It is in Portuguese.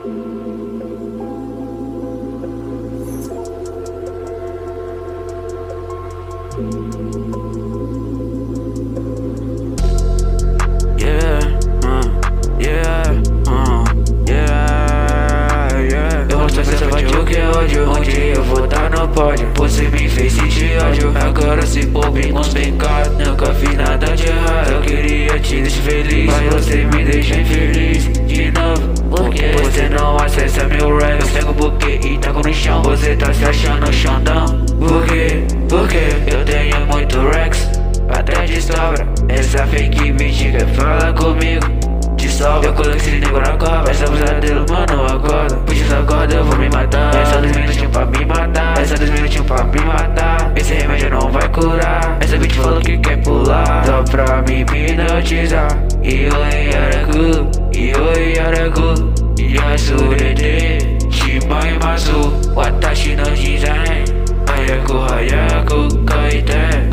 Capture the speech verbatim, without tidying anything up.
Yeah, uh, yeah, uh, yeah, yeah. Eu mostro essa vai o que é ódio. Onde eu vou tá no pódio. Você me fez sentir ódio. Agora se pobre nos pecados. Nunca fiz nada de errado. Eu queria te deixar feliz, mas você me deixa infeliz de novo. Porque você não acessa meu rap. Eu pego o buquê e taco no chão. Você tá se achando Xandão. Por quê? Porque eu tenho muito Rex, até de sobra. Essa fake bitch quer falar comigo, de sobra. Eu coloquei esse nego na cova. Essa pesadelo, mano, acorda. Puxa acorda, eu vou me matar. Essa dois minutinhos pra me matar. Essa dois minutinhos pra me matar. Esse remédio não vai curar. Essa bitch falou que quer pular, só pra me hipnotizar. E oi, aragu, e oi, aragu. Yasurete, Shibai Masu, Watashi no Design. Hayaku, hayaku, kaite.